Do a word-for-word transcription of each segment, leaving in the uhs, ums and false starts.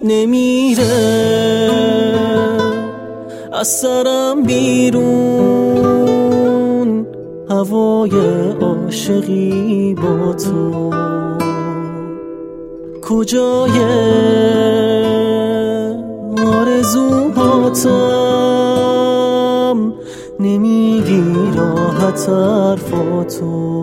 نمیره از سرم بیرون هوای عاشقی با تو کجای آرزوهاتم نمیگی راحت حرفاتو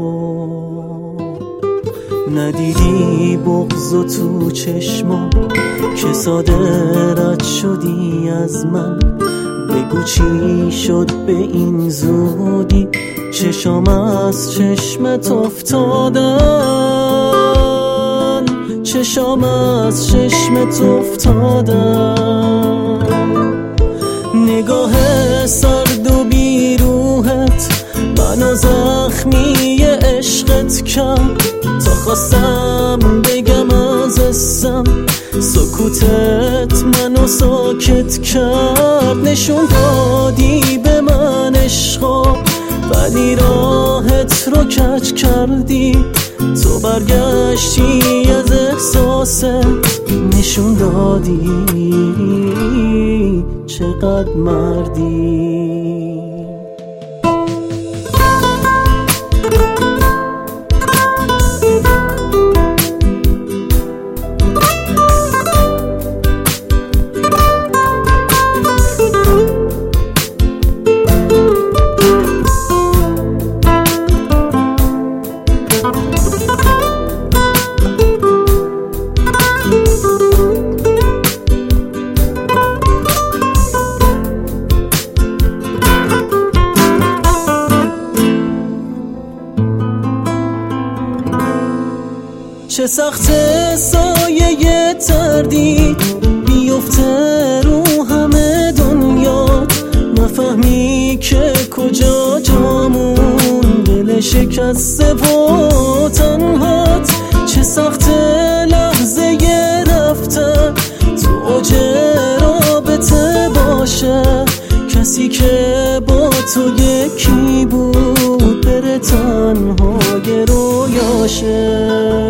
ندیدی بغض و تو چشمام که ساده رد شدی از من بگو چی شد به این زودی چشام از چشمت افتادن چشام از چشمت افتادن نگاه سرد و بیروحت منو زخمی عشقت کرد تا خواستم بگم از اسم سکوتت منو ساکت کرد نشون دادی به من عشقا ولی راحت رو کج کردی تو برگشتی از احساست نشون دادی چقدر مردی چه سخت سایه تردید بیفته رو همه دنیا نفهمی که کجا جامون دل شکسته و تنهات چه سخت لحظه رفته تو اوج رابطه باشه کسی که با تو یکی بود بره تنهای رویاشه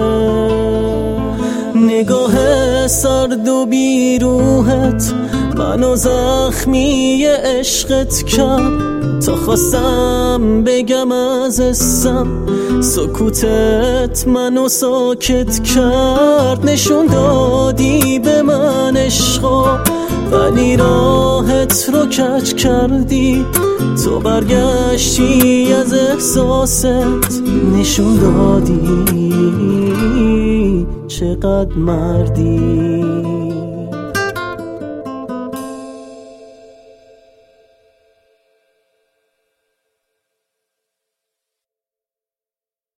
نگاه سرد و بیروحت منو زخمی عشقت کرد تا خواستم بگم از اسم سکوتت منو ساکت کرد نشون دادی به من عشقا ولی راحت رو کج کردی تو برگشتی از احساست نشون دادی چقدر مردی